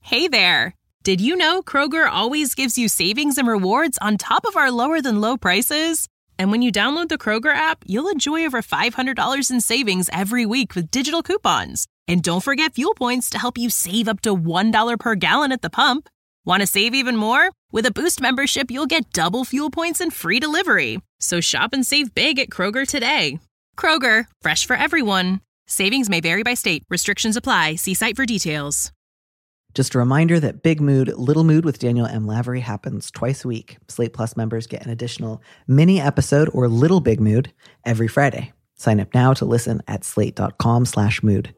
Hey there! Did you know Kroger always gives you savings and rewards on top of our lower-than-low prices? And when you download the Kroger app, you'll enjoy over $500 in savings every week with digital coupons. And don't forget fuel points to help you save up to $1 per gallon at the pump. Want to save even more? With a Boost membership, you'll get double fuel points and free delivery. So shop and save big at Kroger today. Kroger, fresh for everyone. Savings may vary by state. Restrictions apply. See site for details. Just a reminder that Big Mood, Little Mood with Daniel M. Lavery happens twice a week. Slate Plus members get an additional mini episode or Little Big Mood every Friday. Sign up now to listen at slate.com/mood.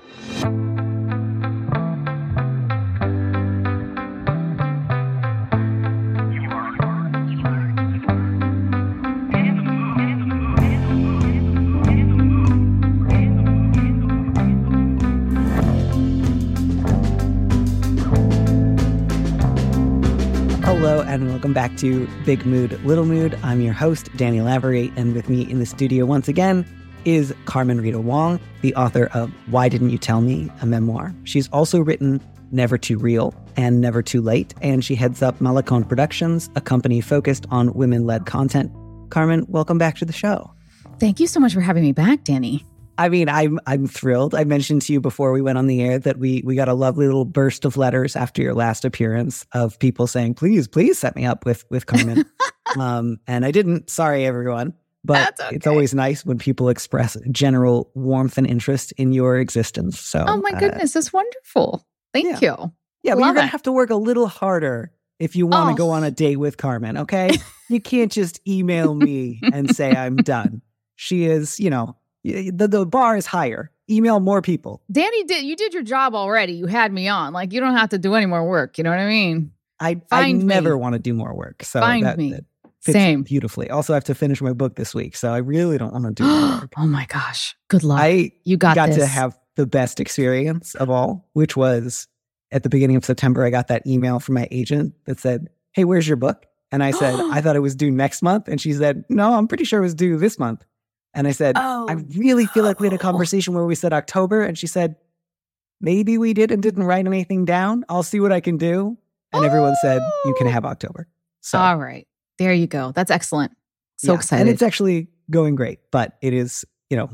Hello and welcome back to Big Mood, Little Mood. I'm your host, Daniel Lavery, and with me in the studio once again is Carmen Rita Wong, the author of Why Didn't You Tell Me, a memoir. She's also written Never Too Real and Never Too Late, and she heads up Malacon Productions, a company focused on women-led content. Carmen, welcome back to the show. Thank you so much for having me back, Danny. I mean, I'm thrilled. I mentioned to you before we went on the air that we got a lovely little burst of letters after your last appearance of people saying, please set me up with Carmen. And I didn't. Sorry, everyone. But okay. It's always nice when people express general warmth and interest in your existence. So, oh my goodness, that's wonderful. Thank you. Yeah, but you're going to have to work a little harder if you want to go on a date with Carmen, okay? You can't just email me and say I'm done. She is, the bar is higher. Email more people. Danny, you did your job already. You had me on. Like, you don't have to do any more work. You know what I mean? I never want to do more work. So Find that me. fits Same. Beautifully. Also, I have to finish my book this week, so I really don't want to do more work. Oh my gosh. Good luck. You got this. to have the best experience of all, which was at the beginning of September, I got that email from my agent that said, hey, where's your book? And I said, I thought it was due next month. And she said, no, I'm pretty sure it was due this month. And I said, I really feel like we had a conversation where we said October. And she said, maybe we did and didn't write anything down. I'll see what I can do. And everyone said, you can have October. So, all right. There you go. That's excellent. So excited. And it's actually going great. But it is,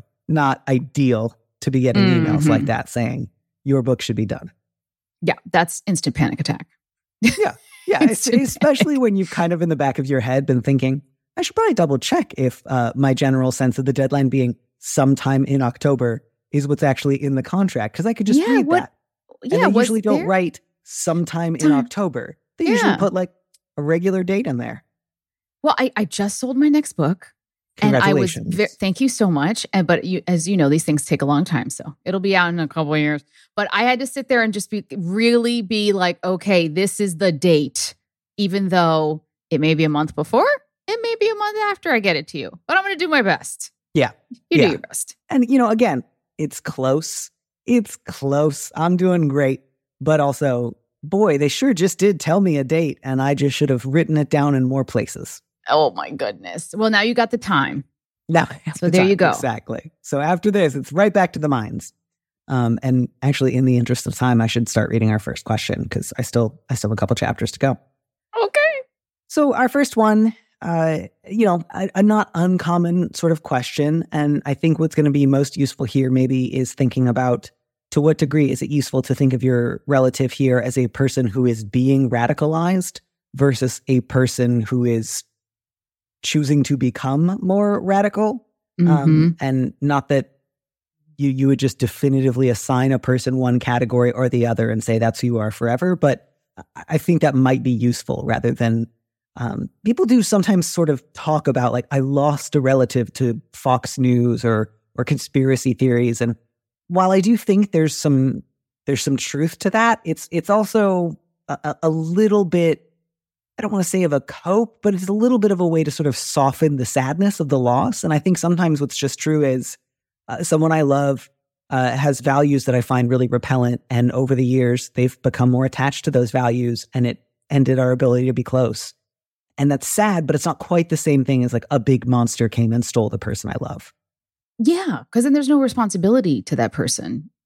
not ideal to be getting emails like that saying your book should be done. Yeah, that's instant panic attack. Yeah. Especially when you've kind of in the back of your head been thinking, I should probably double check if my general sense of the deadline being sometime in October is what's actually in the contract. Because I could just read that. And they usually don't write sometime in October. They usually put like a regular date in there. Well, I just sold my next book. Congratulations. And thank you so much. But as you know, these things take a long time. So it'll be out in a couple of years. But I had to sit there and just really be like, okay, this is the date, even though it may be a month before. It may be a month after I get it to you, but I'm going to do my best. Yeah. You do your best. And, again, it's close. It's close. I'm doing great. But also, boy, they sure just did tell me a date and I just should have written it down in more places. Oh, my goodness. Well, now you got the time. Now, so there you go. Exactly. So after this, it's right back to the mines. And actually, in the interest of time, I should start reading our first question because I still have a couple chapters to go. Okay. So our first one, a not uncommon sort of question. And I think what's going to be most useful here maybe is thinking about to what degree is it useful to think of your relative here as a person who is being radicalized versus a person who is choosing to become more radical. And not that you would just definitively assign a person one category or the other and say that's who you are forever. But I think that might be useful rather than people do sometimes sort of talk about like, I lost a relative to Fox News or conspiracy theories. And while I do think there's some truth to that, it's also a little bit, I don't want to say of a cope, but it's a little bit of a way to sort of soften the sadness of the loss. And I think sometimes what's just true is someone I love has values that I find really repellent. And over the years, they've become more attached to those values and it ended our ability to be close. And that's sad, but it's not quite the same thing as like a big monster came and stole the person I love. Yeah, because then there's no responsibility to that person.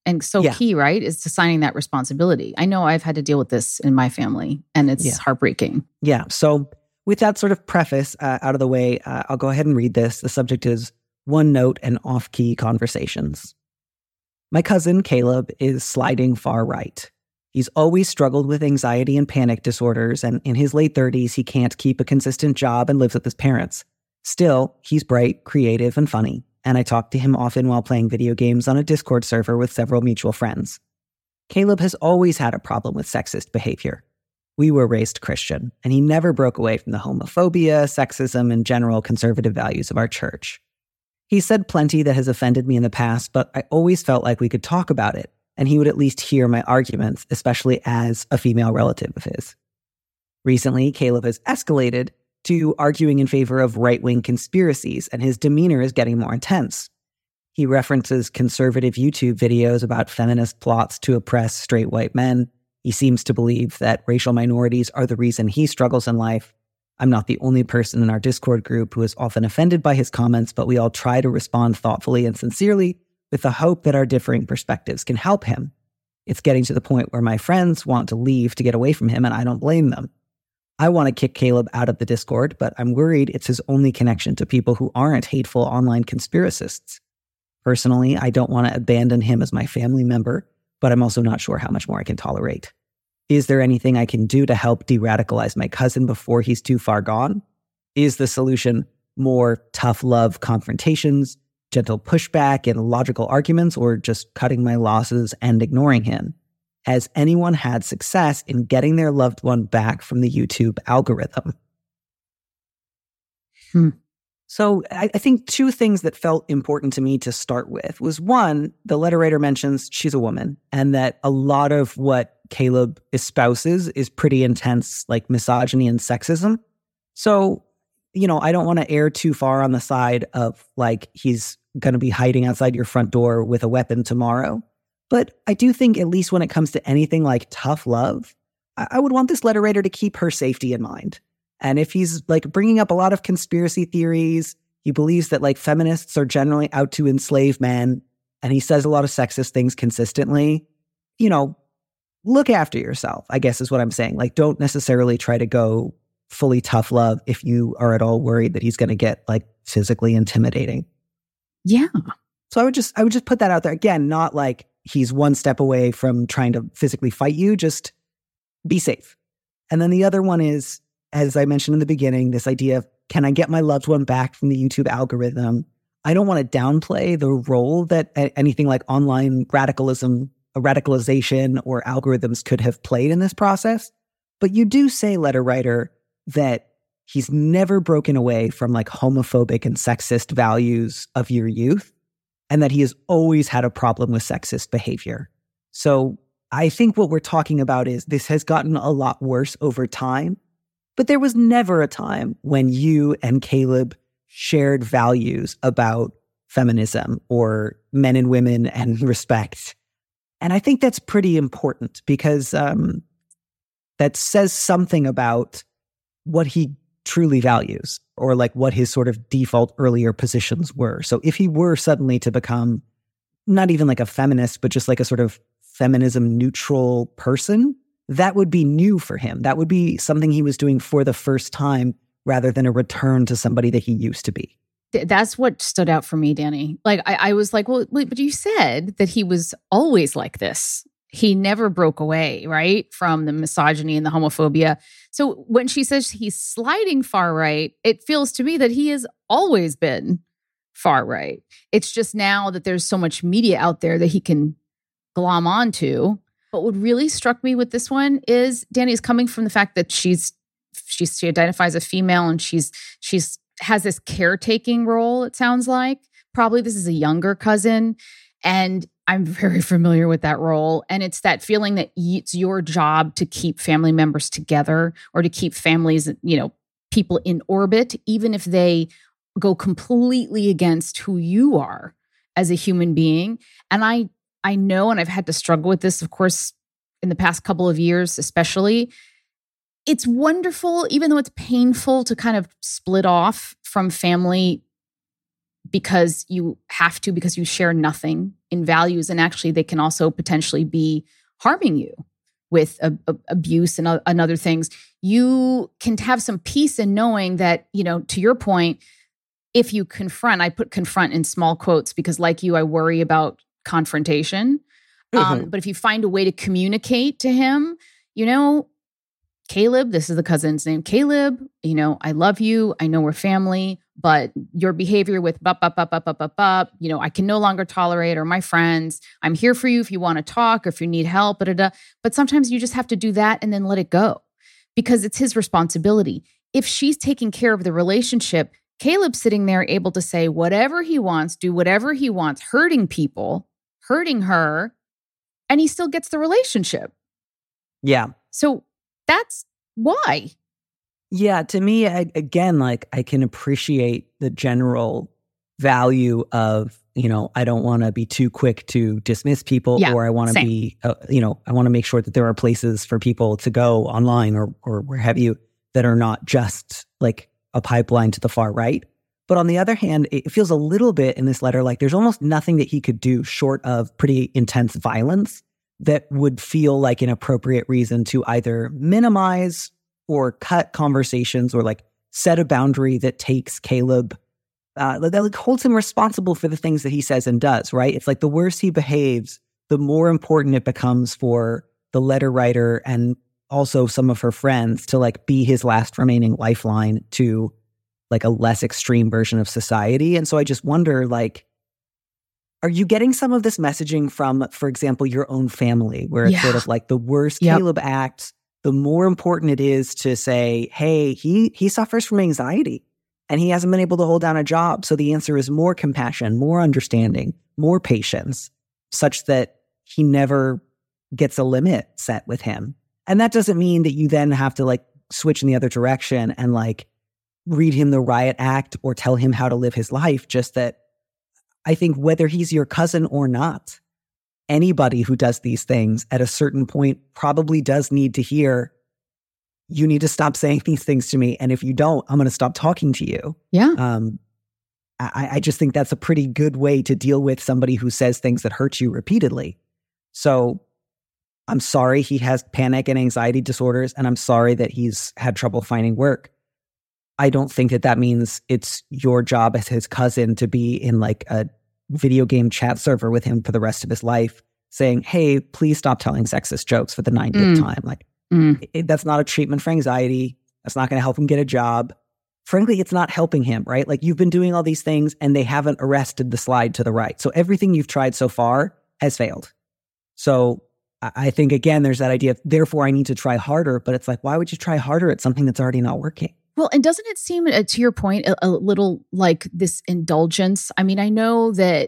And so key, right, is assigning that responsibility. I know I've had to deal with this in my family, and it's heartbreaking. Yeah. So with that sort of preface out of the way, I'll go ahead and read this. The subject is one note and off-key conversations. My cousin, Caleb, is sliding far right. He's always struggled with anxiety and panic disorders, and in his late 30s, he can't keep a consistent job and lives with his parents. Still, he's bright, creative, and funny, and I talk to him often while playing video games on a Discord server with several mutual friends. Caleb has always had a problem with sexist behavior. We were raised Christian, and he never broke away from the homophobia, sexism, and general conservative values of our church. He said plenty that has offended me in the past, but I always felt like we could talk about it, and he would at least hear my arguments, especially as a female relative of his. Recently, Caleb has escalated to arguing in favor of right-wing conspiracies, and his demeanor is getting more intense. He references conservative YouTube videos about feminist plots to oppress straight white men. He seems to believe that racial minorities are the reason he struggles in life. I'm not the only person in our Discord group who is often offended by his comments, but we all try to respond thoughtfully and sincerely with the hope that our differing perspectives can help him. It's getting to the point where my friends want to leave to get away from him, and I don't blame them. I want to kick Caleb out of the Discord, but I'm worried it's his only connection to people who aren't hateful online conspiracists. Personally, I don't want to abandon him as my family member, but I'm also not sure how much more I can tolerate. Is there anything I can do to help de-radicalize my cousin before he's too far gone? Is the solution more tough love confrontations, gentle pushback, and logical arguments, or just cutting my losses and ignoring him? Has anyone had success in getting their loved one back from the YouTube algorithm? So I think two things that felt important to me to start with was, one, the letter writer mentions she's a woman, and that a lot of what Caleb espouses is pretty intense, like misogyny and sexism. So, I don't want to err too far on the side of like he's going to be hiding outside your front door with a weapon tomorrow. But I do think, at least when it comes to anything like tough love, I would want this letter writer to keep her safety in mind. And if he's like bringing up a lot of conspiracy theories, he believes that like feminists are generally out to enslave men, and he says a lot of sexist things consistently, look after yourself, I guess is what I'm saying. Like, don't necessarily try to go fully tough love if you are at all worried that he's going to get like physically intimidating. Yeah. So I would just put that out there. Again, not like he's one step away from trying to physically fight you, just be safe. And then the other one is, as I mentioned in the beginning, this idea of, can I get my loved one back from the YouTube algorithm? I don't want to downplay the role that anything like online radicalization or algorithms could have played in this process. But you do say, letter writer, that he's never broken away from like homophobic and sexist values of your youth, and that he has always had a problem with sexist behavior. So I think what we're talking about is this has gotten a lot worse over time, but there was never a time when you and Caleb shared values about feminism or men and women and respect. And I think that's pretty important because that says something about what he truly values, or like what his sort of default earlier positions were. So if he were suddenly to become not even like a feminist, but just like a sort of feminism neutral person, that would be new for him. That would be something he was doing for the first time rather than a return to somebody that he used to be. That's what stood out for me, Danny. Like, I was like, well, wait, but you said that he was always like this. He never broke away, right, from the misogyny and the homophobia. So when she says he's sliding far right, it feels to me that he has always been far right. It's just now that there's so much media out there that he can glom onto. But what really struck me with this one is Danny's coming from the fact that she identifies as female, and she's has this caretaking role, it sounds like. Probably this is a younger cousin, and I'm very familiar with that role. And it's that feeling that it's your job to keep family members together, or to keep families, people in orbit, even if they go completely against who you are as a human being. And I know, and I've had to struggle with this, of course, in the past couple of years, especially. It's wonderful, even though it's painful to kind of split off from family because you have to, because you share nothing in values. And actually, they can also potentially be harming you with abuse and other things. You can have some peace in knowing that, to your point, if you confront, I put confront in small quotes because like you, I worry about confrontation. But if you find a way to communicate to him, Caleb, this is the cousin's name, Caleb, I love you. I know we're family, but your behavior with I can no longer tolerate, or my friends, I'm here for you if you want to talk or if you need help, but sometimes you just have to do that and then let it go because it's his responsibility. If she's taking care of the relationship, Caleb's sitting there able to say whatever he wants, do whatever he wants, hurting people, hurting her, and he still gets the relationship. Yeah. So that's why. Yeah, to me, I can appreciate the general value of, I don't want to be too quick to dismiss people, or I want to be, I want to make sure that there are places for people to go online or where have you that are not just like a pipeline to the far right. But on the other hand, it feels a little bit in this letter like there's almost nothing that he could do short of pretty intense violence that would feel like an appropriate reason to either minimize or cut conversations or like set a boundary that takes Caleb, that holds him responsible for the things that he says and does, right? It's like the worse he behaves, the more important it becomes for the letter writer and also some of her friends to like be his last remaining lifeline to like a less extreme version of society. And so I just wonder, like, are you getting some of this messaging from, for example, your own family, where it's sort of like the worse Caleb acts, the more important it is to say, hey, he suffers from anxiety and he hasn't been able to hold down a job. So the answer is more compassion, more understanding, more patience, such that he never gets a limit set with him. And that doesn't mean that you then have to like switch in the other direction and like read him the riot act or tell him how to live his life. Just that I think whether he's your cousin or not, anybody who does these things at a certain point probably does need to hear, you need to stop saying these things to me. And if you don't, I'm going to stop talking to you. Yeah. I just think that's a pretty good way to deal with somebody who says things that hurt you repeatedly. So I'm sorry he has panic and anxiety disorders, and I'm sorry that he's had trouble finding work. I don't think that means it's your job as his cousin to be in like a video game chat server with him for the rest of his life saying, hey, please stop telling sexist jokes for the 90th time. Like, that's not a treatment for anxiety. That's not going to help him get a job. Frankly, it's not helping him, right? Like, you've been doing all these things and they haven't arrested the slide to the right. So everything you've tried so far has failed. So I think, again, there's that idea of, therefore, I need to try harder. But it's like, why would you try harder at something that's already not working? Well, and doesn't it seem, to your point, a little like this indulgence? I mean, I know that,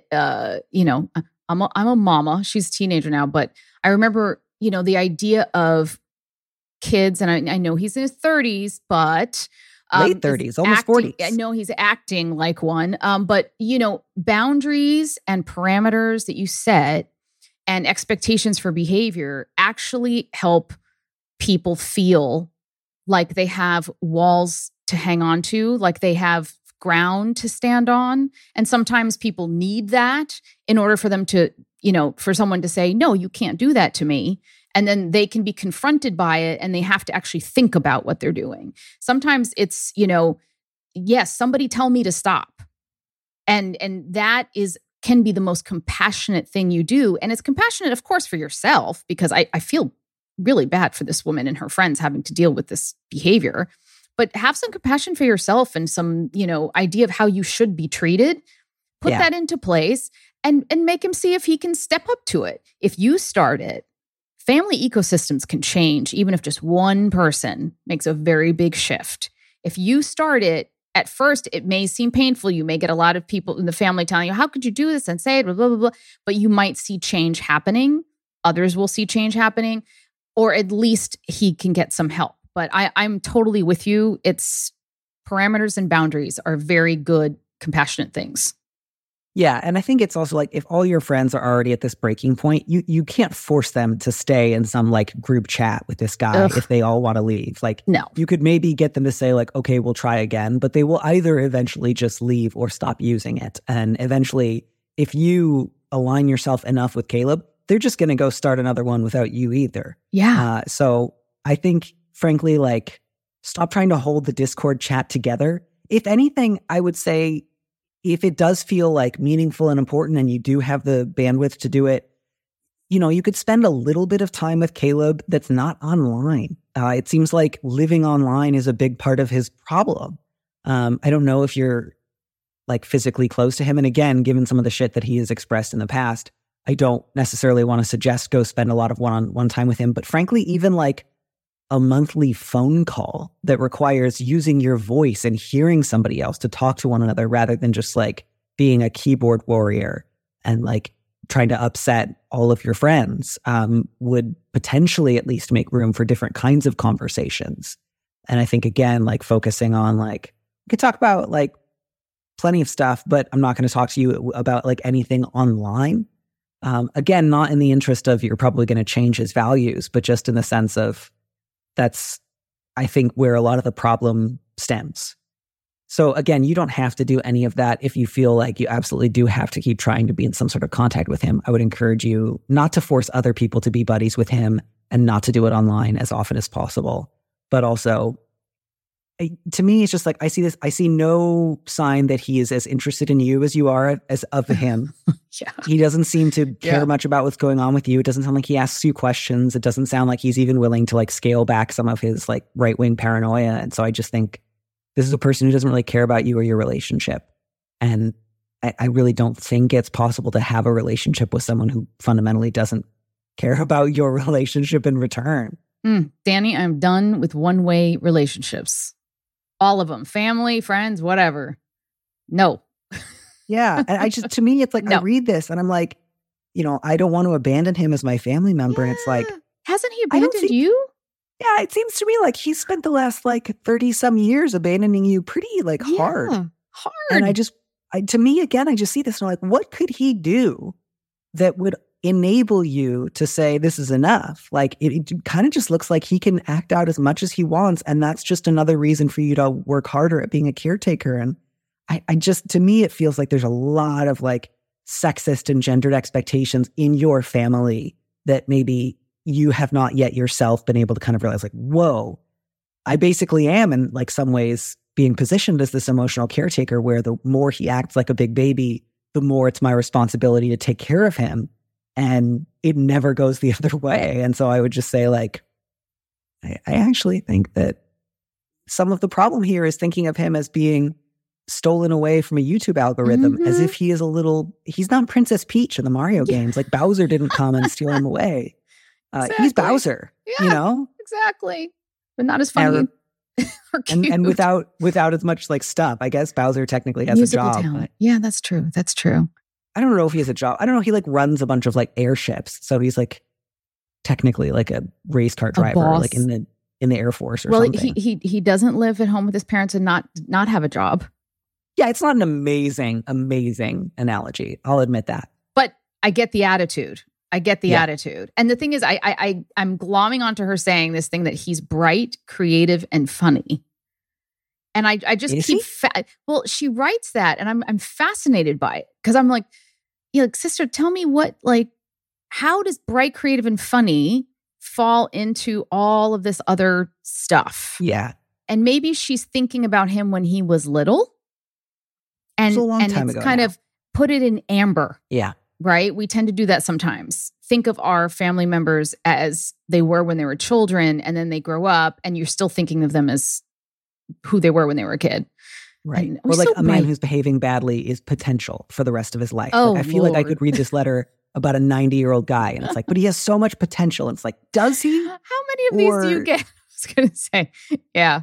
I'm a mama. She's a teenager now. But I remember, the idea of kids, and I know he's in his 30s, but... late 30s, almost 40s. I know he's acting like one. But, boundaries and parameters that you set and expectations for behavior actually help people feel like they have walls to hang on to, like they have ground to stand on. And sometimes people need that in order for them to, for someone to say, no, you can't do that to me. And then they can be confronted by it and they have to actually think about what they're doing. Sometimes it's, yes, somebody tell me to stop. And that can be the most compassionate thing you do. And it's compassionate, of course, for yourself, because I feel really bad for this woman and her friends having to deal with this behavior. But have some compassion for yourself and some, idea of how you should be treated. Put that into place and make him see if he can step up to it. If you start it, family ecosystems can change, even if just one person makes a very big shift. If you start it, at first, it may seem painful. You may get a lot of people in the family telling you, how could you do this and say it, blah, blah, blah, blah. But you might see change happening. Others will see change happening, or at least he can get some help. But I'm totally with you. It's parameters and boundaries are very good, compassionate things. Yeah, and I think it's also like if all your friends are already at this breaking point, you can't force them to stay in some like group chat with this guy if they all want to leave. Like, no, you could maybe get them to say like, okay, we'll try again, but they will either eventually just leave or stop using it. And eventually, if you align yourself enough with Caleb, they're just going to go start another one without you either. Yeah. So I think, frankly, like, stop trying to hold the Discord chat together. If anything, I would say, if it does feel like meaningful and important and you do have the bandwidth to do it, you know, you could spend a little bit of time with Caleb that's not online. It seems like living online is a big part of his problem. I don't know if you're like physically close to him. And again, given some of the shit that he has expressed in the past, I don't necessarily want to suggest go spend a lot of one-on-one time with him. But frankly, even like a monthly phone call that requires using your voice and hearing somebody else to talk to one another rather than just like being a keyboard warrior and like trying to upset all of your friends would potentially at least make room for different kinds of conversations. And I think, again, like focusing on like, we could talk about like plenty of stuff, but I'm not going to talk to you about like anything online. Again, not in the interest of you're probably going to change his values, but just in the sense of that's, I think, where a lot of the problem stems. So again, you don't have to do any of that if you feel like you absolutely do have to keep trying to be in some sort of contact with him. I would encourage you not to force other people to be buddies with him and not to do it online as often as possible. But also, to me, it's just like, I see no sign that he is as interested in you as you are as of him. Yeah. He doesn't seem to care much about what's going on with you. It doesn't sound like he asks you questions. It doesn't sound like he's even willing to like scale back some of his like right-wing paranoia. And so I just think this is a person who doesn't really care about you or your relationship. And I really don't think it's possible to have a relationship with someone who fundamentally doesn't care about your relationship in return. Danny, I'm done with one-way relationships. All of them. Family, friends, whatever. No. Yeah. And I just, to me, it's like, no. I read this and I'm like, you know, I don't want to abandon him as my family member. Yeah. And it's like, hasn't he abandoned you? Yeah. It seems to me like he spent the last like 30 some years abandoning you pretty like hard. And to me, again, I just see this and I'm like, what could he do that would enable you to say this is enough? Like it kind of just looks like he can act out as much as he wants, and that's just another reason for you to work harder at being a caretaker. And I just, to me, it feels like there's a lot of like sexist and gendered expectations in your family that maybe you have not yet yourself been able to kind of realize like, whoa, I basically am in like some ways being positioned as this emotional caretaker where the more he acts like a big baby, the more it's my responsibility to take care of him. And it never goes the other way. And so I would just say, like, I actually think that some of the problem here is thinking of him as being stolen away from a YouTube algorithm, as if he is he's not Princess Peach in the Mario games. Like Bowser didn't come and steal him away. He's Bowser, you know? Exactly. But not as funny. And without as much like stuff. I guess Bowser technically has musical a job. Talent. Yeah, that's true. That's true. I don't know if he has a job. I don't know. He like runs a bunch of like airships. So he's like technically like a race car driver, like in the Air Force or something. Well, he doesn't live at home with his parents and not have a job. Yeah, it's not an amazing analogy. I'll admit that. But I get the attitude. Attitude. And the thing is, I'm glomming onto her saying this thing that he's bright, creative, and funny. And I just keep well, she writes that, and I'm fascinated by it because I'm like, sister, tell me how does bright, creative, and funny fall into all of this other stuff? Yeah. And maybe she's thinking about him when he was little. And it was a long time it's ago kind now. of put it in amber. Yeah. Right? We tend to do that sometimes. Think of our family members as they were when they were children, and then they grow up, and you're still thinking of them as who they were when they were a kid. Right. Or like a man who's behaving badly is potential for the rest of his life. Oh, like, I feel like I could read this letter about a 90-year-old guy, and it's like, but he has so much potential. And it's like, does he? How many of these do you get? I was going to say, yeah.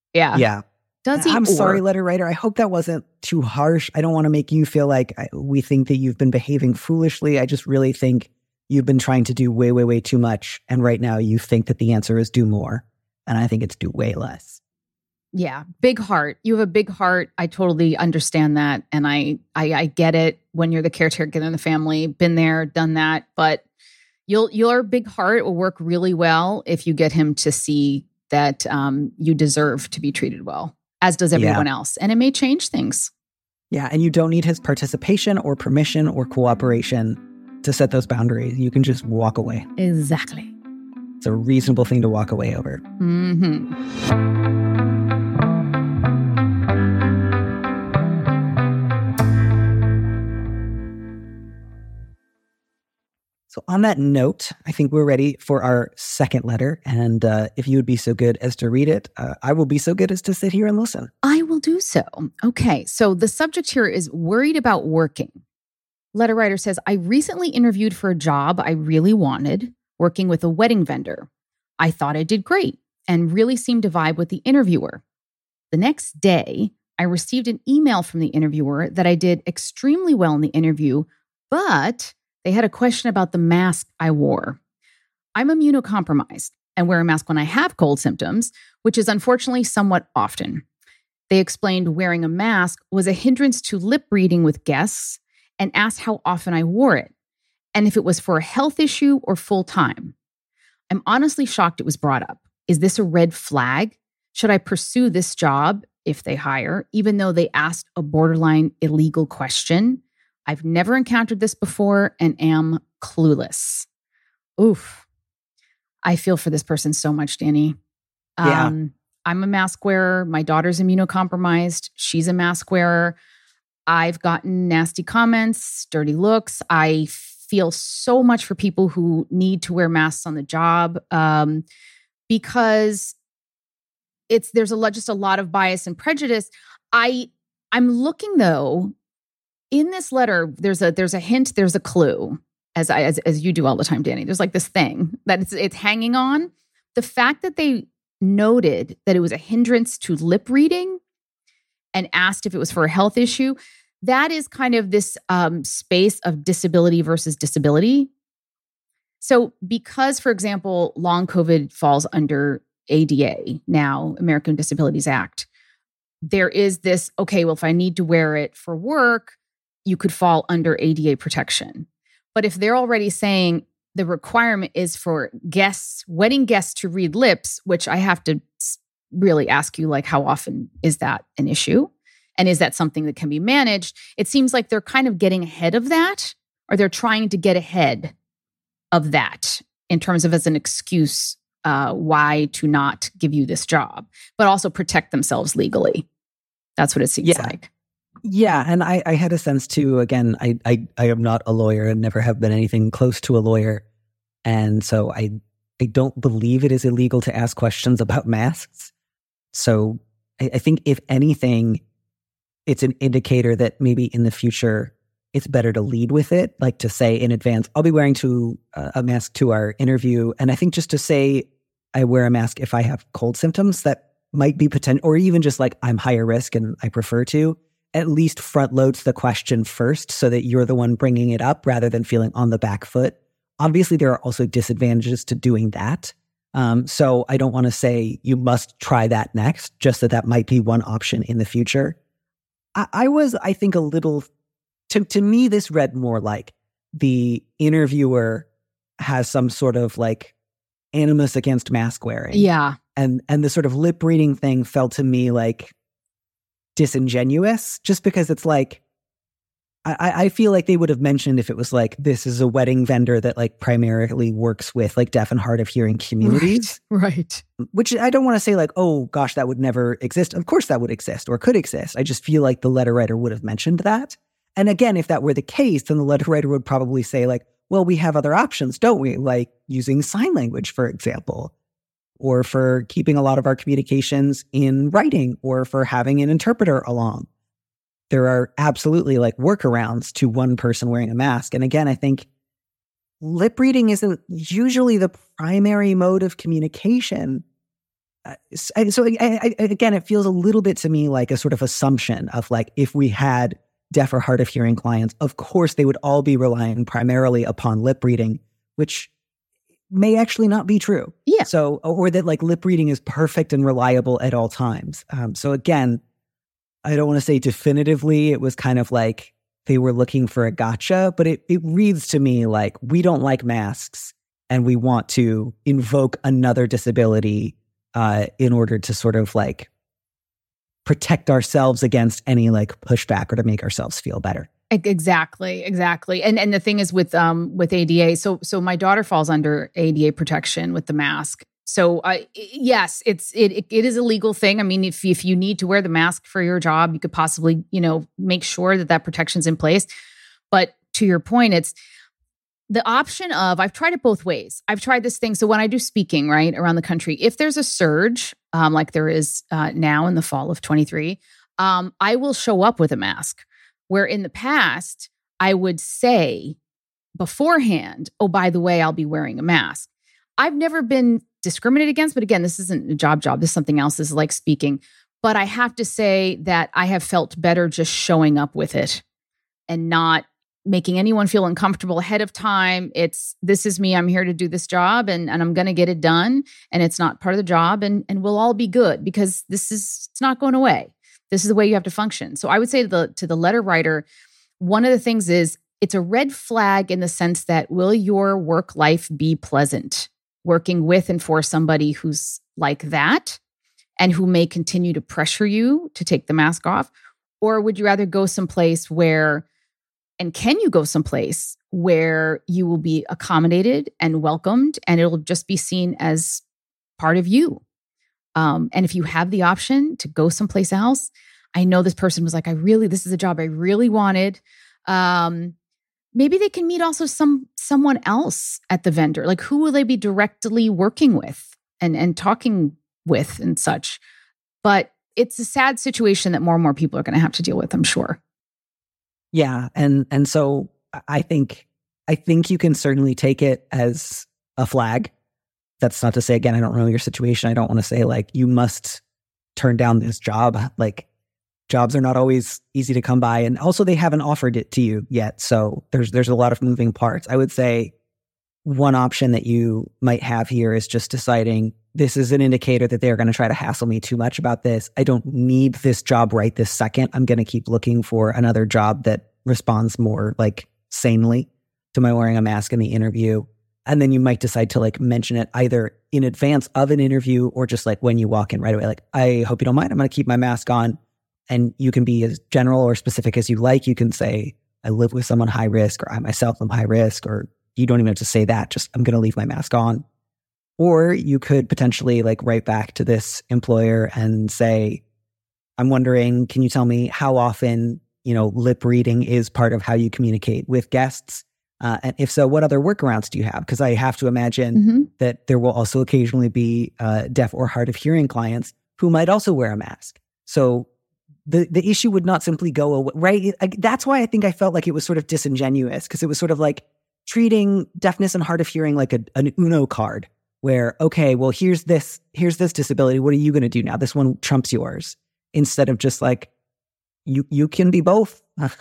Does he? I'm sorry, letter writer. I hope that wasn't too harsh. I don't want to make you feel like we think that you've been behaving foolishly. I just really think you've been trying to do way, way, way too much. And right now you think that the answer is do more. And I think it's do way less. Yeah. Big heart. You have a big heart. I totally understand that. And I get it when you're the caretaker in the family, been there, done that. But your big heart will work really well if you get him to see that you deserve to be treated well, as does everyone else. And it may change things. Yeah. And you don't need his participation or permission or cooperation to set those boundaries. You can just walk away. Exactly. It's a reasonable thing to walk away over. Mm-hmm. So on that note, I think we're ready for our second letter. And if you would be so good as to read it, I will be so good as to sit here and listen. I will do so. Okay. So the subject here is worried about working. Letter writer says, I recently interviewed for a job I really wanted, working with a wedding vendor. I thought I did great and really seemed to vibe with the interviewer. The next day, I received an email from the interviewer that I did extremely well in the interview, but they had a question about the mask I wore. I'm immunocompromised and wear a mask when I have cold symptoms, which is unfortunately somewhat often. They explained wearing a mask was a hindrance to lip reading with guests and asked how often I wore it and if it was for a health issue or full time. I'm honestly shocked it was brought up. Is this a red flag? Should I pursue this job if they hire, even though they asked a borderline illegal question? I've never encountered this before and am clueless. Oof. I feel for this person so much, Danny. Yeah. I'm a mask wearer. My daughter's immunocompromised. She's a mask wearer. I've gotten nasty comments, dirty looks. I feel so much for people who need to wear masks on the job because there's just a lot of bias and prejudice. I'm looking though. In this letter, there's a hint, there's a clue, as you do all the time, Danny. There's like this thing that it's hanging on. The fact that they noted that it was a hindrance to lip reading and asked if it was for a health issue, that is kind of this space of disability versus disability. So because, for example, long COVID falls under ADA now, American Disabilities Act, there is this, okay, well, if I need to wear it for work, you could fall under ADA protection. But if they're already saying the requirement is for wedding guests to read lips, which I have to really ask you, like, how often is that an issue? And is that something that can be managed? It seems like they're kind of getting ahead of that, or they're trying to get ahead of that in terms of as an excuse why to not give you this job, but also protect themselves legally. That's what it seems like. Yeah, and I had a sense too, again, I am not a lawyer and never have been anything close to a lawyer. And so I don't believe it is illegal to ask questions about masks. So I think if anything, it's an indicator that maybe in the future, it's better to lead with it, like to say in advance, I'll be wearing a mask to our interview. And I think just to say I wear a mask if I have cold symptoms, that might be potential, or even just like I'm higher risk and I prefer to, at least front loads the question first so that you're the one bringing it up rather than feeling on the back foot. Obviously, there are also disadvantages to doing that. So I don't want to say you must try that next, just that might be one option in the future. I think, a little, to me, this read more like the interviewer has some sort of like animus against mask wearing. Yeah. And the sort of lip reading thing felt to me like disingenuous, just because it's like, I feel like they would have mentioned if it was like, this is a wedding vendor that like primarily works with like deaf and hard of hearing communities. Right. Which I don't want to say like, oh gosh, that would never exist. Of course that would exist or could exist. I just feel like the letter writer would have mentioned that. And again, if that were the case, then the letter writer would probably say like, well, we have other options, don't we? Like using sign language, for example, or for keeping a lot of our communications in writing, or for having an interpreter along. There are absolutely like workarounds to one person wearing a mask. And again, I think lip reading isn't usually the primary mode of communication. So again, it feels a little bit to me like a sort of assumption of like, if we had deaf or hard of hearing clients, of course they would all be relying primarily upon lip reading, which may actually not be true. Yeah. So, or that like lip reading is perfect and reliable at all times. So again, I don't want to say definitively it was kind of like they were looking for a gotcha, but it reads to me like we don't like masks and we want to invoke another disability in order to sort of like protect ourselves against any like pushback or to make ourselves feel better. Exactly. And the thing is with ADA, so my daughter falls under ADA protection with the mask. So yes, it is a legal thing. I mean, if you need to wear the mask for your job, you could possibly, make sure that protection's in place. But to your point, it's the option of, I've tried it both ways. I've tried this thing. So when I do speaking, right, around the country, if there's a surge, like there is now in the fall of 23, I will show up with a mask. Where in the past, I would say beforehand, oh, by the way, I'll be wearing a mask. I've never been discriminated against, but again, this isn't a job. This is something else. This is like speaking. But I have to say that I have felt better just showing up with it and not making anyone feel uncomfortable ahead of time. This is me. I'm here to do this job and I'm going to get it done. And it's not part of the job and we'll all be good because it's not going away. This is the way you have to function. So I would say to the letter writer, one of the things is it's a red flag in the sense that will your work life be pleasant working with and for somebody who's like that and who may continue to pressure you to take the mask off? Or would you rather go someplace where, and can you go someplace where you will be accommodated and welcomed and it'll just be seen as part of you? And if you have the option to go someplace else, I know this person was like, this is a job I really wanted. Maybe they can meet also someone else at the vendor. Like who will they be directly working with and talking with and such? But it's a sad situation that more and more people are going to have to deal with, I'm sure. Yeah. And so I think you can certainly take it as a flag. That's not to say, again, I don't know your situation. I don't want to say like, you must turn down this job. Like jobs are not always easy to come by. And also they haven't offered it to you yet. So there's a lot of moving parts. I would say one option that you might have here is just deciding this is an indicator that they're going to try to hassle me too much about this. I don't need this job right this second. I'm going to keep looking for another job that responds more like sanely to my wearing a mask in the interview. And then you might decide to like mention it either in advance of an interview or just like when you walk in right away. Like, I hope you don't mind. I'm going to keep my mask on. And you can be as general or specific as you like. You can say, I live with someone high risk, or I myself am high risk, or you don't even have to say that. Just, I'm going to leave my mask on. Or you could potentially like write back to this employer and say, I'm wondering, can you tell me how often, lip reading is part of how you communicate with guests? And if so, what other workarounds do you have? Because I have to imagine that there will also occasionally be deaf or hard of hearing clients who might also wear a mask. So the issue would not simply go away, right? That's why I think I felt like it was sort of disingenuous, because it was sort of like treating deafness and hard of hearing like an Uno card where, okay, well, here's this disability. What are you going to do now? This one trumps yours. Instead of just like, you can be both,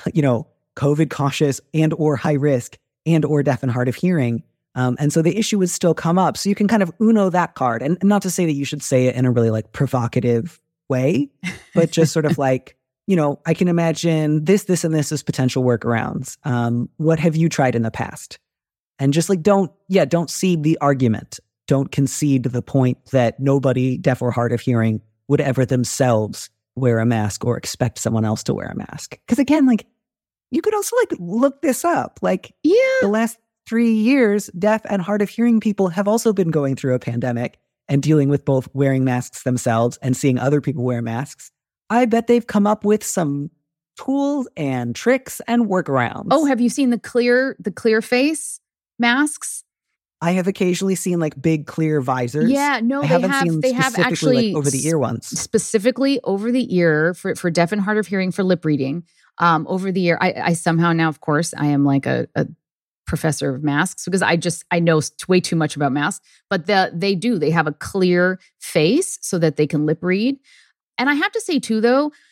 COVID cautious and or high risk and or deaf and hard of hearing. And so the issue would still come up. So you can kind of Uno that card. And not to say that you should say it in a really like provocative way, but just sort of like, I can imagine this, and this as potential workarounds. What have you tried in the past? And just like, don't cede the argument. Don't concede the point that nobody deaf or hard of hearing would ever themselves wear a mask or expect someone else to wear a mask. Because again, like, you could also like look this up. Like, the last 3 years, deaf and hard of hearing people have also been going through a pandemic and dealing with both wearing masks themselves and seeing other people wear masks. I bet they've come up with some tools and tricks and workarounds. Oh, have you seen the clear face masks? I have occasionally seen like big clear visors. Yeah, no, they have actually like over the ear ones. Specifically over the ear for deaf and hard of hearing for lip reading. Over the ear, I somehow now, of course, I am like a professor of masks because I know way too much about masks. But they have a clear face so that they can lip read. And I have to say too, though,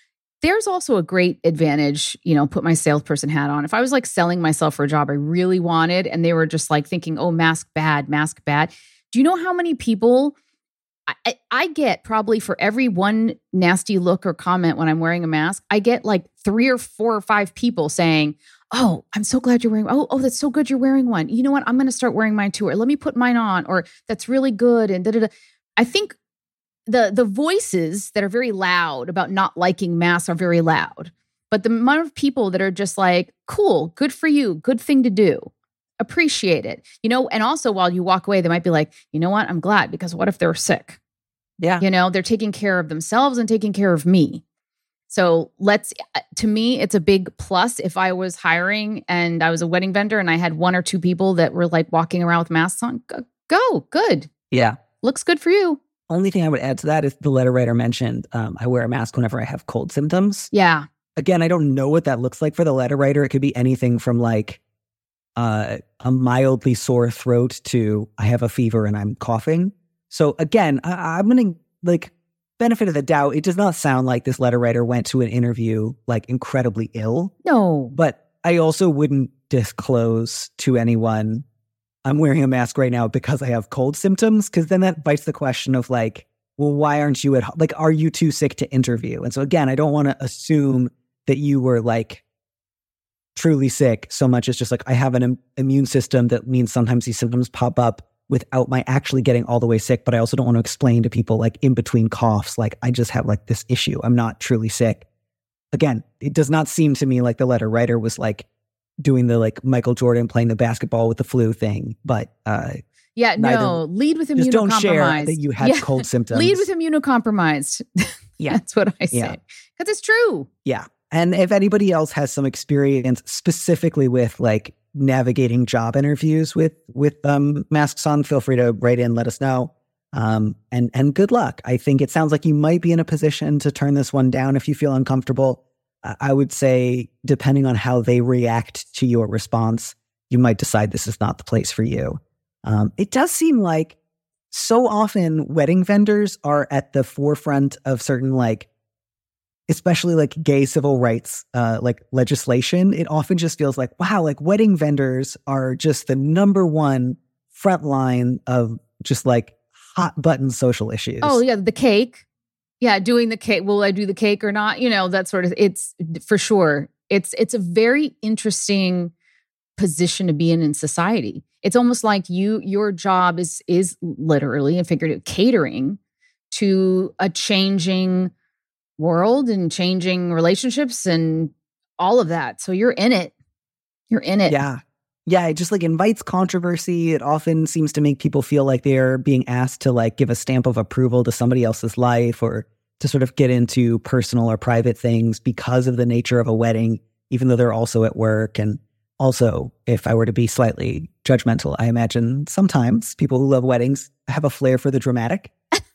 There's also a great advantage, put my salesperson hat on. If I was like selling myself for a job I really wanted and they were just like thinking, oh, mask bad. Do you know how many people I get probably for every one nasty look or comment when I'm wearing a mask, I get like 3 or 4 or 5 people saying, oh, I'm so glad you're wearing, oh, that's so good you're wearing one. You know what? I'm going to start wearing mine too. Or let me put mine on. Or that's really good. And da-da-da. I think the voices that are very loud about not liking masks are very loud. But the amount of people that are just like, cool, good for you, good thing to do, appreciate it. And also while you walk away, they might be like, you know what? I'm glad, because what if they're sick? Yeah. They're taking care of themselves and taking care of me. So to me, it's a big plus. If I was hiring and I was a wedding vendor and I had 1 or 2 people that were like walking around with masks on, go, good. Yeah. Looks good for you. Only thing I would add to that is the letter writer mentioned, I wear a mask whenever I have cold symptoms. Yeah. Again, I don't know what that looks like for the letter writer. It could be anything from like a mildly sore throat to I have a fever and I'm coughing. So again, I'm going to like benefit of the doubt. It does not sound like this letter writer went to an interview like incredibly ill. No. But I also wouldn't disclose to anyone I'm wearing a mask right now because I have cold symptoms, because then that bites the question of like, well, why aren't you like, are you too sick to interview? And so again, I don't want to assume that you were like truly sick so much as just like, I have an immune system that means sometimes these symptoms pop up without my actually getting all the way sick. But I also don't want to explain to people like in between coughs, like I just have like this issue. I'm not truly sick. Again, it does not seem to me like the letter writer was like doing the like Michael Jordan playing the basketball with the flu thing. But lead with immunocompromised. Just don't share that you had cold symptoms. Lead with immunocompromised. Yeah. That's what I say. Because it's true. Yeah. And if anybody else has some experience specifically with like navigating job interviews with masks on, feel free to write in, let us know. And good luck. I think it sounds like you might be in a position to turn this one down if you feel uncomfortable. I would say, depending on how they react to your response, you might decide this is not the place for you. It does seem like so often wedding vendors are at the forefront of certain like, especially like gay civil rights, like legislation. It often just feels like, wow, like wedding vendors are just the number one front line of just like hot button social issues. Oh yeah. The cake. Yeah. Doing the cake. Will I do the cake or not? That sort of, it's for sure. It's a very interesting position to be in society. It's almost like your job is literally and figurative catering to a changing world and changing relationships and all of that. So you're in it. Yeah. Yeah. It just like invites controversy. It often seems to make people feel like they're being asked to like give a stamp of approval to somebody else's life or to sort of get into personal or private things because of the nature of a wedding, even though they're also at work. And also, if I were to be slightly judgmental, I imagine sometimes people who love weddings have a flair for the dramatic.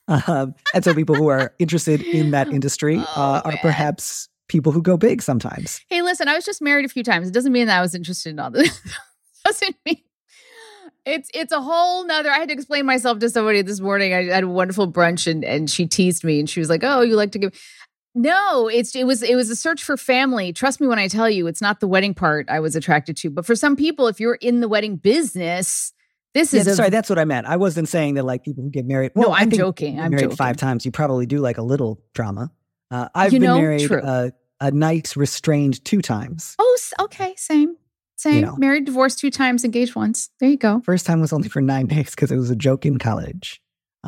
And so people who are interested in that industry are perhaps people who go big sometimes. Hey, listen, I was just married a few times. It doesn't mean that I was interested in all this. Doesn't mean it's a whole nother. I had to explain myself to somebody this morning. I had a wonderful brunch and she teased me and she was like, "Oh, you like to give." No, it was a search for family. Trust me when I tell you, it's not the wedding part I was attracted to. But for some people, if you're in the wedding business, sorry, that's what I meant. I wasn't saying that like people who get married. Well, no, I'm joking. I'm married joking. 5 times. You probably do like a little drama. I've been married a nice restrained 2 times. Oh, okay. Same. Married, divorced 2 times, engaged once. There you go. First time was only for 9 days because it was a joke in college.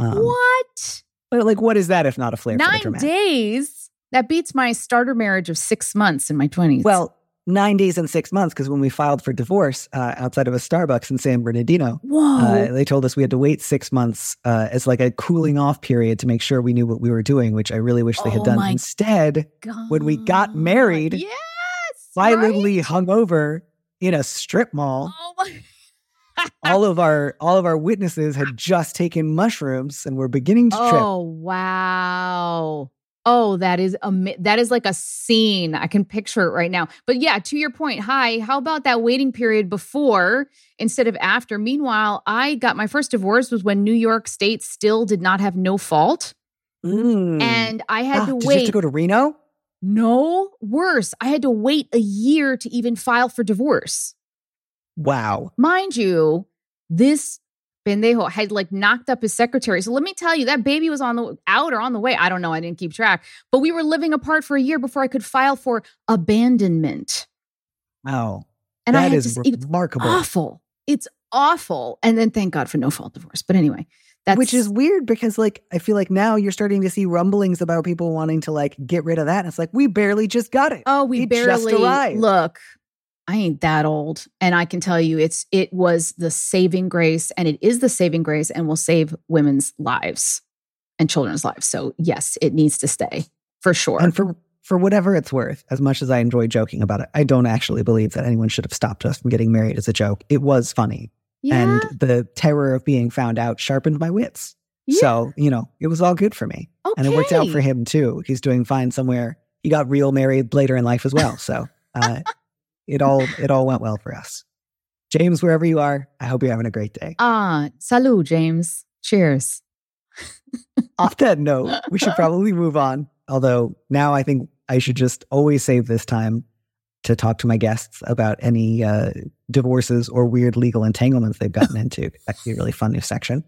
What? But like, what is that if not a flair for the 9 dramatic? days? That beats my starter marriage of 6 months in my 20s. Well, 9 days and 6 months, because when we filed for divorce outside of a Starbucks in San Bernardino, they told us we had to wait 6 months as like a cooling off period to make sure we knew what we were doing, which I really wish they had done. Instead, when we got married, violently hungover in a strip mall, all of our witnesses had just taken mushrooms and were beginning to trip. Oh, wow. Oh, that is like a scene. I can picture it right now. But yeah, to your point, how about that waiting period before instead of after? Meanwhile, I got my first divorce was when New York State still did not have no fault. And I had to wait. Did you have to go to Reno? No, worse. I had to wait a year to even file for divorce. Wow. Mind you, this pendejo had like knocked up his secretary. So let me tell you, that baby was on the way. I don't know. I didn't keep track. But we were living apart for a year before I could file for abandonment. Wow. And that is remarkable. Awful. It's awful. And then thank God for no fault divorce. But anyway, which is weird because like I feel like now you're starting to see rumblings about people wanting to like get rid of that. And it's like, we barely just got it. Oh, we barely just arrived. Look. I ain't that old. And I can tell you it was the saving grace, and it is the saving grace, and will save women's lives and children's lives. So yes, it needs to stay for sure. And for whatever it's worth, as much as I enjoy joking about it, I don't actually believe that anyone should have stopped us from getting married as a joke. It was funny. Yeah. And the terror of being found out sharpened my wits. Yeah. So, it was all good for me. Okay. And it worked out for him too. He's doing fine somewhere. He got real married later in life as well. So, It all went well for us. James, wherever you are, I hope you're having a great day. Salud, James. Cheers. Off that note, we should probably move on. Although now I think I should just always save this time to talk to my guests about any divorces or weird legal entanglements they've gotten into. That could be a really fun new section.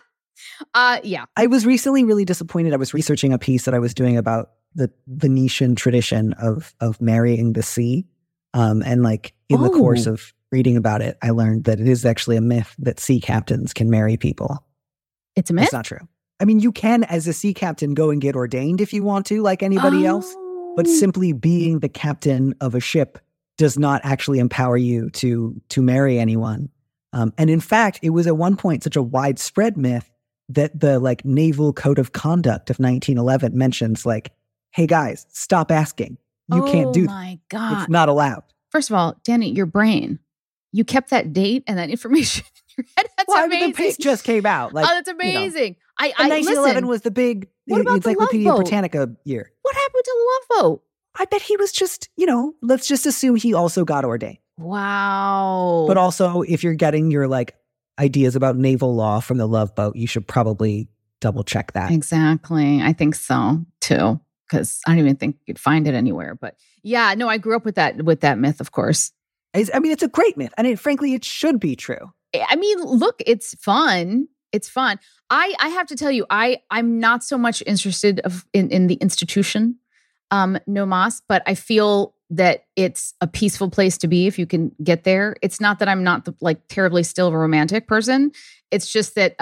Yeah. I was recently really disappointed. I was researching a piece that I was doing about the Venetian tradition of marrying the sea. And like in the course of reading about it, I learned that it is actually a myth that sea captains can marry people. It's a myth? It's not true. I mean, you can, as a sea captain, go and get ordained if you want to, like anybody else. But simply being the captain of a ship does not actually empower you to marry anyone. And in fact, it was at one point such a widespread myth that the like Naval Code of Conduct of 1911 mentions like, hey guys, stop asking. You can't do that. Oh my God. It's not allowed. First of all, Danny, your brain, you kept that date and that information in your head. That's amazing. I mean, the piece just came out. Like, that's amazing. And 1911 was the big Encyclopedia Britannica year. What happened to the Love Boat? I bet he was just, let's just assume he also got ordained. Wow. But also, if you're getting your like ideas about naval law from the Love Boat, you should probably double check that. Exactly. I think so too. Because I don't even think you'd find it anywhere. But yeah, no, I grew up with that myth, of course. I mean, it's a great myth. And frankly, it should be true. I mean, look, it's fun. It's fun. I have to tell you, I'm not so much interested in the institution, no mas, but I feel that it's a peaceful place to be if you can get there. It's not that I'm not terribly still a romantic person. It's just that,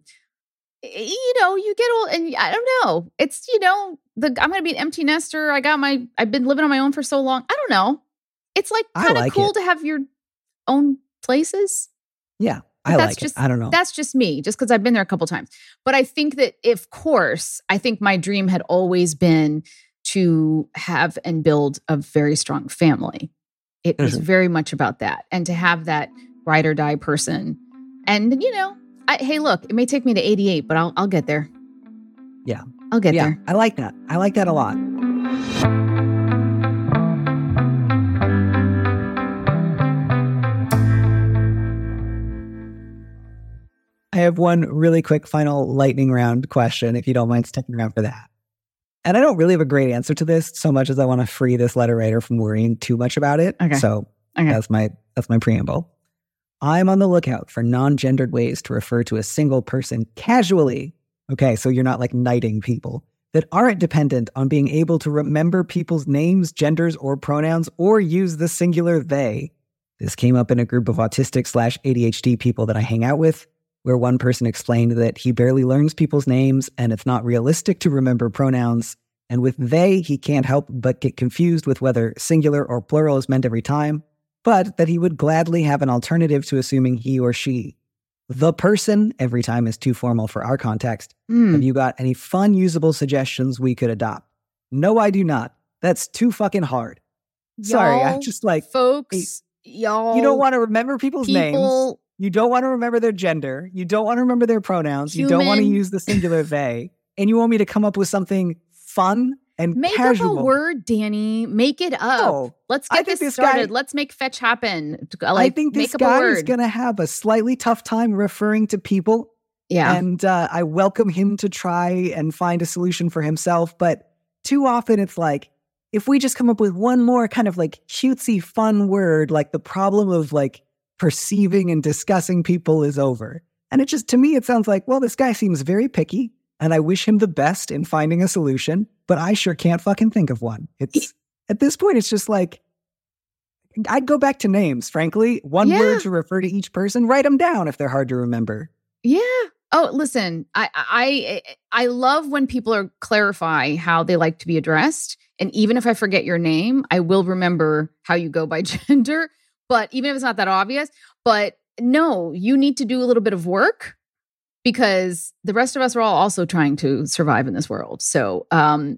you get old and I don't know. It's, I'm going to be an empty nester. I've been living on my own for so long. I don't know. It's like kind of cool to have your own places. Yeah, I like it. I don't know. That's just me, just because I've been there a couple times. But I think that I think my dream had always been to have and build a very strong family. It was very much about that. And to have that ride or die person. And, hey, look, it may take me to 88, but I'll get there. Yeah. I'll get there. I like that. I like that a lot. I have one really quick final lightning round question, if you don't mind sticking around for that. And I don't really have a great answer to this so much as I want to free this letter writer from worrying too much about it. Okay. So that's my preamble. I'm on the lookout for non-gendered ways to refer to a single person casually. Okay, so you're not like knighting people that aren't dependent on being able to remember people's names, genders, or pronouns, or use the singular they. This came up in a group of autistic/ADHD people that I hang out with, where one person explained that he barely learns people's names and it's not realistic to remember pronouns. And with they, he can't help but get confused with whether singular or plural is meant every time, but that he would gladly have an alternative to assuming he or she. The person every time is too formal for our context. Have you got any fun, usable suggestions we could adopt? No, I do not. That's too fucking hard. Sorry, I'm just like... Folks, y'all... You don't want to remember people's names. You don't want to remember their gender. You don't want to remember their pronouns. You don't want to use the singular they. And you want me to come up with something fun and casual. Make up a word, Danny. Make it up. Oh, let's get this started. Let's make fetch happen. I think this guy is going to have a slightly tough time referring to people. Yeah. And I welcome him to try and find a solution for himself. But too often it's like, if we just come up with one more kind of like cutesy fun word, like the problem of like perceiving and discussing people is over. And it just, to me, it sounds like, well, this guy seems very picky and I wish him the best in finding a solution, but I sure can't fucking think of one. It's at this point, it's just like, I'd go back to names, frankly. One word to refer to each person, write them down if they're hard to remember. Yeah. Oh, listen, I love when people clarify how they like to be addressed. And even if I forget your name, I will remember how you go by gender. But even if it's not that obvious, but no, you need to do a little bit of work because the rest of us are all also trying to survive in this world. So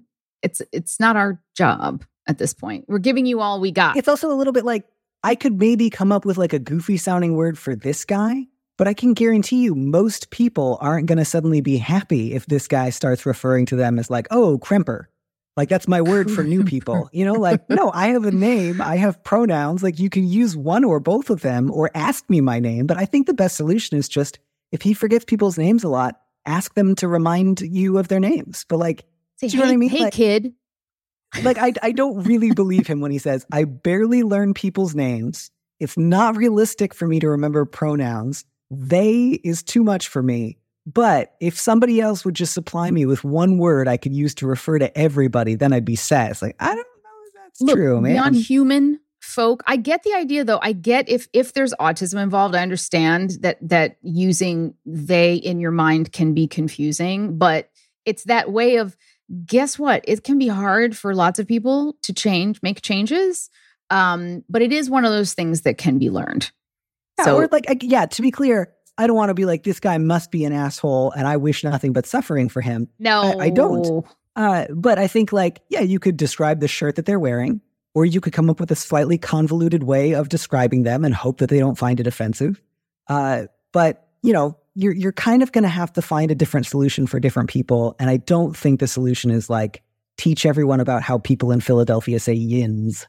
it's not our job at this point. We're giving you all we got. It's also a little bit like, I could maybe come up with like a goofy sounding word for this guy, but I can guarantee you most people aren't going to suddenly be happy if this guy starts referring to them as like, oh, crimper. Like, that's my word for new people. You know, like, no, I have a name. I have pronouns. Like, you can use one or both of them or ask me my name. But I think the best solution is just, if he forgets people's names a lot, ask them to remind you of their names. But like, say, do you know what I mean? Hey, like, kid. Like, I don't really believe him when he says, I barely learn people's names. It's not realistic for me to remember pronouns. They is too much for me. But if somebody else would just supply me with one word I could use to refer to everybody, then I'd be sad. It's like, I don't know if that's true, man. Beyond human folk, I get the idea, though. I get if there's autism involved, I understand that using they in your mind can be confusing. But it's that way of, guess what? It can be hard for lots of people to make changes. But it is one of those things that can be learned. Yeah, so, or like, to be clear, I don't want to be like, this guy must be an asshole and I wish nothing but suffering for him. No, I don't. But I think like, yeah, you could describe the shirt that they're wearing, or you could come up with a slightly convoluted way of describing them and hope that they don't find it offensive. But, you know, you're kind of going to have to find a different solution for different people. And I don't think the solution is like, teach everyone about how people in Philadelphia say yins.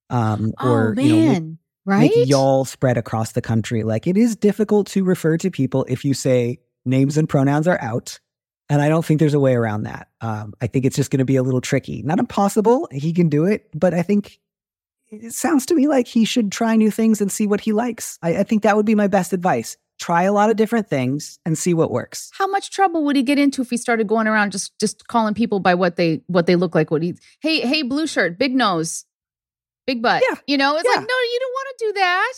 Or, you know, right? Make y'all spread across the country. Like, it is difficult to refer to people if you say names and pronouns are out. And I don't think there's a way around that. I think it's just going to be a little tricky. Not impossible. He can do it. But I think it sounds to me like he should try new things and see what he likes. I think that would be my best advice. Try a lot of different things and see what works. How much trouble would he get into if he started going around just calling people by what they look like? Hey, blue shirt, big nose, big butt. Yeah. You know, it's like, no, you don't want to do that.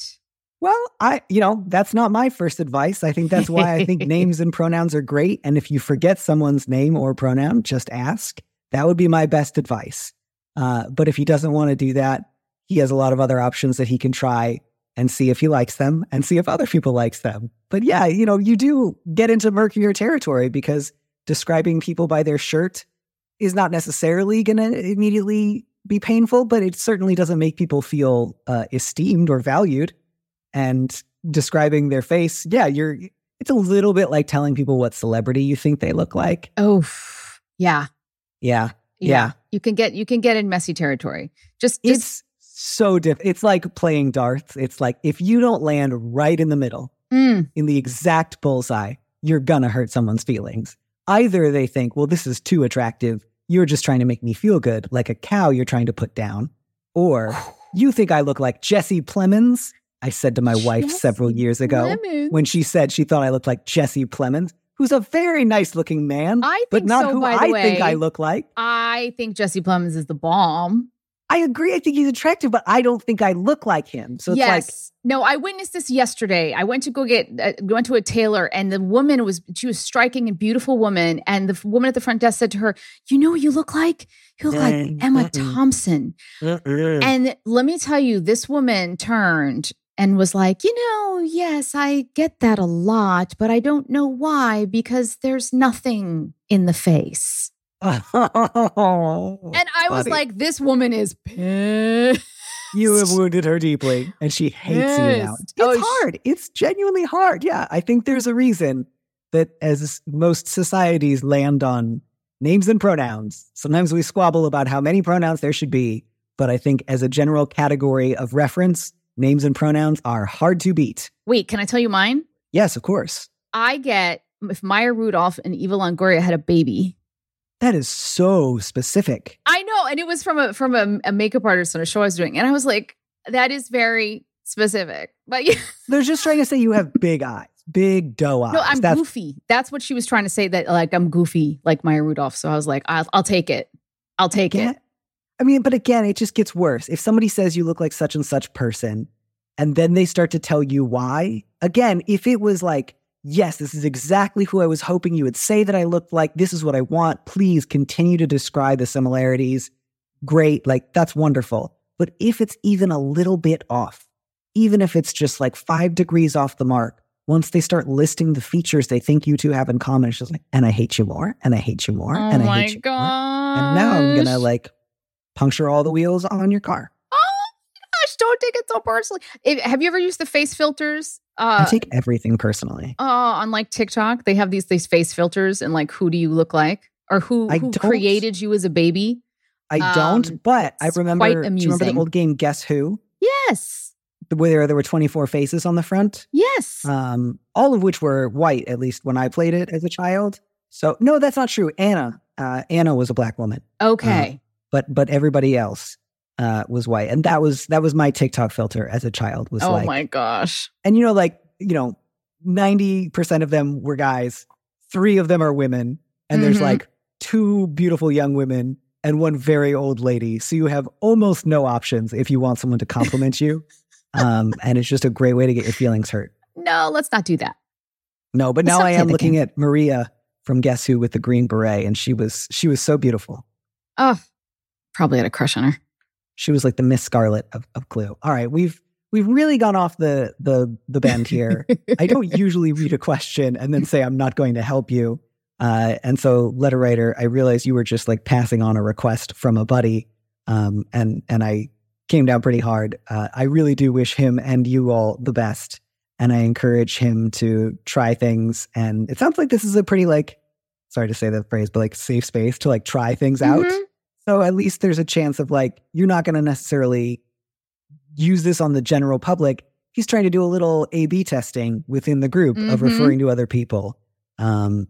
Well, that's not my first advice. I think that's why I think names and pronouns are great. And if you forget someone's name or pronoun, just ask. That would be my best advice. But if he doesn't want to do that, he has a lot of other options that he can try and see if he likes them and see if other people likes them. But yeah, you know, you do get into murkier territory because describing people by their shirt is not necessarily going to immediately be painful, but it certainly doesn't make people feel esteemed or valued. And describing their face, it's a little bit like telling people what celebrity you think they look like. Oh, yeah. Yeah. You can get in messy territory. It's so different. It's like playing darts. It's like, if you don't land right in the middle, in the exact bullseye, you're gonna hurt someone's feelings. Either they think, well, this is too attractive. You're just trying to make me feel good, like a cow you're trying to put down. Or you think I look like Jesse Plemons. I said to my wife several years ago when she said she thought I looked like Jesse Plemons, who's a very nice looking man, but not who I think I look like. I think Jesse Plemons is the bomb. I agree. I think he's attractive, but I don't think I look like him. So it's like, no, I witnessed this yesterday. I went to went to a tailor, and the woman was striking and beautiful woman. And the woman at the front desk said to her, "You know what you look like? You look like Emma Thompson." And let me tell you, this woman turned and was like, yes, I get that a lot, but I don't know why, because there's nothing in the face. And I was like, this woman is pissed. You have wounded her deeply, and she hates you now. It's hard. It's genuinely hard. Yeah, I think there's a reason that as most societies land on names and pronouns, sometimes we squabble about how many pronouns there should be, but I think as a general category of reference, names and pronouns are hard to beat. Wait, can I tell you mine? Yes, of course. If Maya Rudolph and Eva Longoria had a baby. That is so specific. I know. and it was from a makeup artist on a show I was doing. And I was like, that is very specific. But yeah. They're just trying to say you have big eyes, big doe eyes. No, I'm goofy. That's what she was trying to say, that like I'm goofy like Maya Rudolph. So I was like, I'll take it. I'll take it. I mean, but again, it just gets worse. If somebody says you look like such and such person, and then they start to tell you why, again, if it was like, yes, this is exactly who I was hoping you would say that I looked like, this is what I want, please continue to describe the similarities. Great, like that's wonderful. But if it's even a little bit off, even if it's just like 5 degrees off the mark, once they start listing the features they think you two have in common, it's just like, and I hate you more, and I hate you more, and I hate you more. And now I'm gonna like puncture all the wheels on your car. Oh my gosh, don't take it so personally. Have you ever used the face filters? I take everything personally. On like TikTok, they have these face filters and like, who do you look like? Or who created you as a baby? I don't, but I remember, quite do you amusing. remember the old game Guess Who? Yes. Where there were 24 faces on the front? Yes. All of which were white, at least when I played it as a child. So, no, that's not true. Anna was a black woman. Okay. But everybody else was white. And that was my TikTok filter as a child. Was oh my gosh. And 90% of them were guys. 3 of them are women. And there's like 2 beautiful young women and 1 very old lady. So you have almost no options if you want someone to compliment you. And it's just a great way to get your feelings hurt. No, let's not do that. No, but now I am looking at Maria from Guess Who with the green beret, and she was so beautiful. Oh, probably had a crush on her. She was like the Miss Scarlet of Clue. All right, we've really gone off the bend here. I don't usually read a question and then say I'm not going to help you. And so, letter writer, I realized you were just like passing on a request from a buddy, and I came down pretty hard. I really do wish him and you all the best, and I encourage him to try things. And it sounds like this is a pretty like, sorry to say that phrase, but like safe space to like try things out. So at least there's a chance of like, you're not going to necessarily use this on the general public. He's trying to do a little A/B testing within the group of referring to other people. And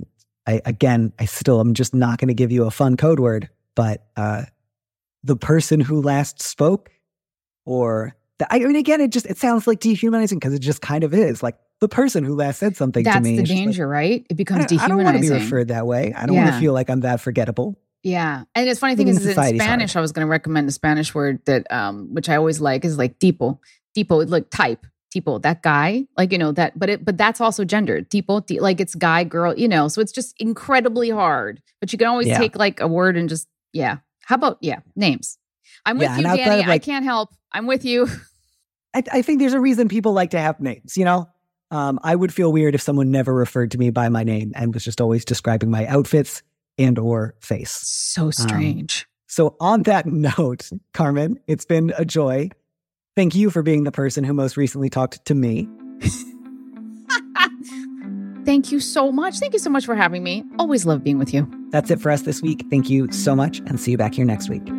I'm just not going to give you a fun code word, but the person who last spoke, or again, it sounds like dehumanizing because it just kind of is like the person who last said something to me. That's the danger, like, right? It becomes dehumanizing. I don't want to be referred that way. I don't want to feel like I'm that forgettable. Yeah. And it's funny thing is in Spanish, I was going to recommend a Spanish word that, which I always like, is like tipo, like type, tipo, that guy, like, that, but that's also gendered, tipo, like it's guy, girl, so it's just incredibly hard, but you can always take like a word and just, How about, names? I'm with you, Danny. I can't help. I'm with you. I think there's a reason people like to have names, I would feel weird if someone never referred to me by my name and was just always describing my outfits and or face. So strange. So on that note, Carmen, it's been a joy. Thank you for being the person who most recently talked to me. Thank you so much. Thank you so much for having me. Always love being with you. That's it for us this week. Thank you so much, and see you back here next week.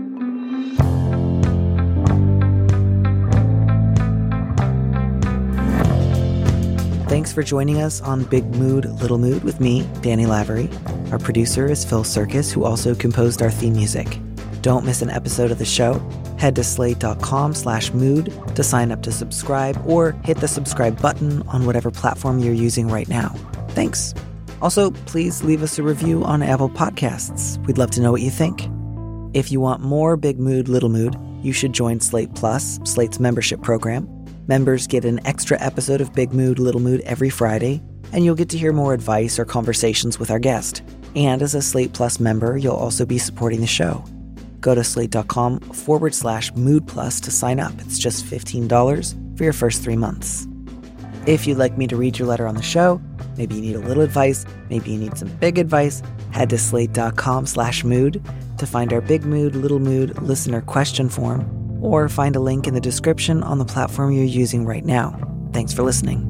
Thanks for joining us on Big Mood, Little Mood with me, Danny Lavery. Our producer is Phil Serkis, who also composed our theme music. Don't miss an episode of the show. Head to slate.com/mood to sign up to subscribe, or hit the subscribe button on whatever platform you're using right now. Thanks. Also, please leave us a review on Apple Podcasts. We'd love to know what you think. If you want more Big Mood, Little Mood, you should join Slate Plus, Slate's membership program. Members get an extra episode of Big Mood, Little Mood every Friday, and you'll get to hear more advice or conversations with our guest. And as a Slate Plus member, you'll also be supporting the show. Go to slate.com/mood plus to sign up. It's just $15 for your first 3 months. If you'd like me to read your letter on the show, maybe you need a little advice, maybe you need some big advice, head to slate.com/mood to find our Big Mood, Little Mood listener question form, or find a link in the description on the platform you're using right now. Thanks for listening.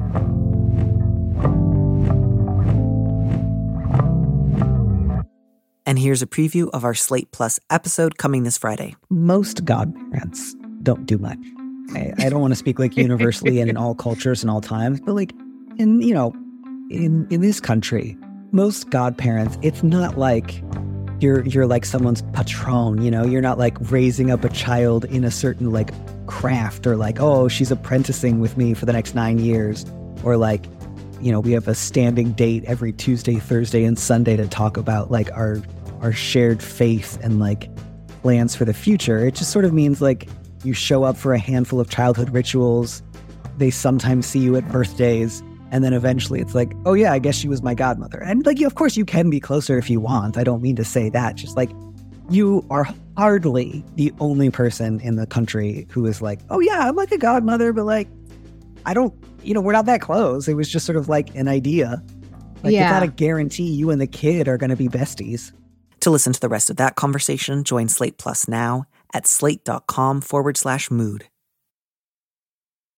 And here's a preview of our Slate Plus episode coming this Friday. Most godparents don't do much. I don't want to speak like universally and in all cultures and all times, but like in this country, most godparents, it's not like you're like someone's patron, you know? You're not like raising up a child in a certain like craft, or like, oh, she's apprenticing with me for the next 9 years, or like, you know, we have a standing date every Tuesday, Thursday, and Sunday to talk about like our shared faith and like plans for the future. It just sort of means like you show up for a handful of childhood rituals. They sometimes see you at birthdays. And then eventually it's like, oh yeah, I guess she was my godmother. And like, of course you can be closer if you want. I don't mean to say that. Just like, you are hardly the only person in the country who is like, oh yeah, I'm like a godmother, but like, I don't, you know, we're not that close. It was just sort of like an idea. Like, it's not a guarantee you and the kid are going to be besties. To listen to the rest of that conversation, join Slate Plus now at slate.com/mood.